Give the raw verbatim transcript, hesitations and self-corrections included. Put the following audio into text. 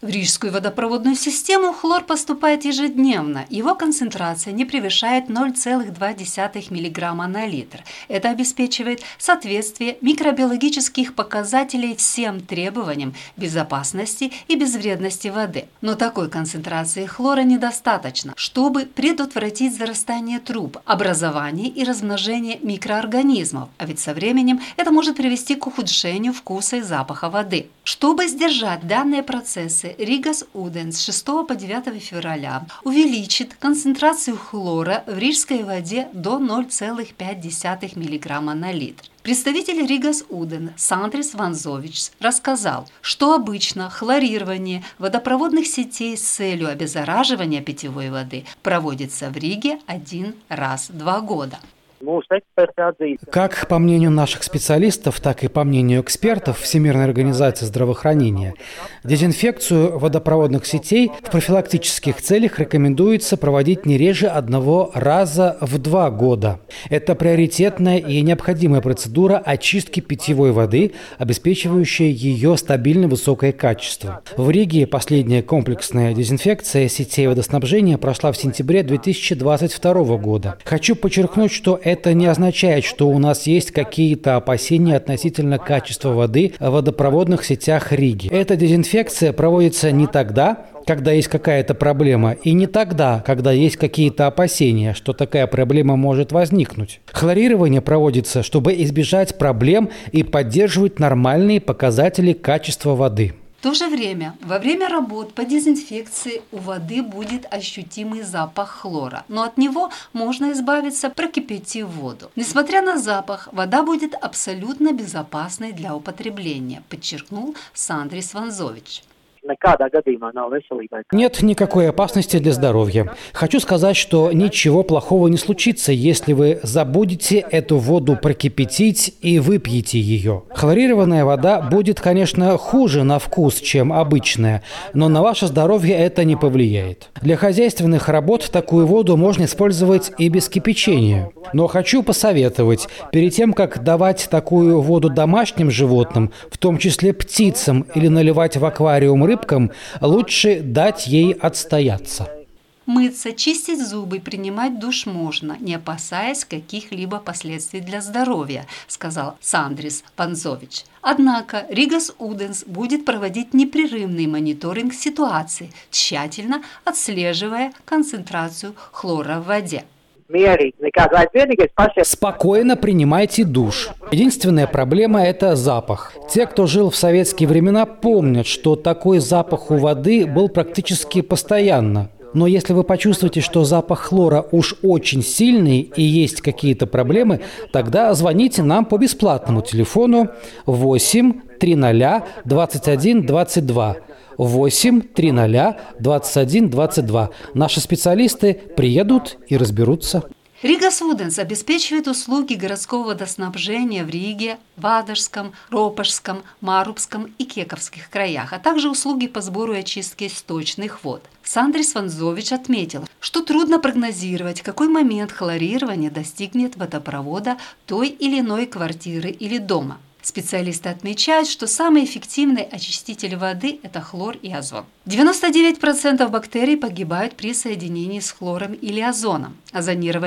В рижскую водопроводную систему хлор поступает ежедневно. Его концентрация не превышает ноль целых два десятых миллиграмма на литр. Это обеспечивает соответствие микробиологических показателей всем требованиям безопасности и безвредности воды. Но такой концентрации хлора недостаточно, чтобы предотвратить зарастание труб, образование и размножение микроорганизмов, а ведь со временем это может привести к ухудшению вкуса и запаха воды. Чтобы сдержать данные процессы, Ригас Уденс с шестого по девятое февраля увеличит концентрацию хлора в рижской воде до ноль целых пять десятых миллиграмма на литр. Представитель Ригас Уден Сандрис Ванзович рассказал, что обычно хлорирование водопроводных сетей с целью обеззараживания питьевой воды проводится в Риге один раз в два года. Как по мнению наших специалистов, так и по мнению экспертов Всемирной организации здравоохранения, дезинфекцию водопроводных сетей в профилактических целях рекомендуется проводить не реже одного раза в два года. Это приоритетная и необходимая процедура очистки питьевой воды, обеспечивающая ее стабильно высокое качество. В Риге последняя комплексная дезинфекция сетей водоснабжения прошла в сентябре две тысячи двадцать второго года. Хочу подчеркнуть, что это Это не означает, что у нас есть какие-то опасения относительно качества воды в водопроводных сетях Риги. Эта дезинфекция проводится не тогда, когда есть какая-то проблема, и не тогда, когда есть какие-то опасения, что такая проблема может возникнуть. Хлорирование проводится, чтобы избежать проблем и поддерживать нормальные показатели качества воды. В то же время, во время работ по дезинфекции у воды будет ощутимый запах хлора, но от него можно избавиться, прокипятив воду. Несмотря на запах, вода будет абсолютно безопасной для употребления, подчеркнул Сандрис Ванзович. Нет никакой опасности для здоровья. Хочу сказать, что ничего плохого не случится, если вы забудете эту воду прокипятить и выпьете ее. Хлорированная вода будет, конечно, хуже на вкус, чем обычная, но на ваше здоровье это не повлияет. Для хозяйственных работ такую воду можно использовать и без кипячения. Но хочу посоветовать, перед тем, как давать такую воду домашним животным, в том числе птицам, или наливать в аквариум рыбкам, лучше дать ей отстояться. Мыться, чистить зубы, принимать душ можно, не опасаясь каких-либо последствий для здоровья, сказал Сандрис Ванзович. Однако Ригас Уденс будет проводить непрерывный мониторинг ситуации, тщательно отслеживая концентрацию хлора в воде. Спокойно принимайте душ. Единственная проблема – это запах. Те, кто жил в советские времена, помнят, что такой запах у воды был практически постоянно. Но если вы почувствуете, что запах хлора уж очень сильный и есть какие-то проблемы, тогда звоните нам по бесплатному телефону восемь триста двадцать один двадцать два. восемь триста двадцать один двадцать два. Наши специалисты приедут и разберутся. Ригас Уденс обеспечивает услуги городского водоснабжения в Риге, Вадожском, Ропожском, Марубском и Кековских краях, а также услуги по сбору и очистке сточных вод. Сандрис Ванзович отметил, что трудно прогнозировать, в какой момент хлорирование достигнет водопровода той или иной квартиры или дома. Специалисты отмечают, что самый эффективный очиститель воды – это хлор и озон. девяносто девять процентов бактерий погибают при соединении с хлором или озоном. Озонирование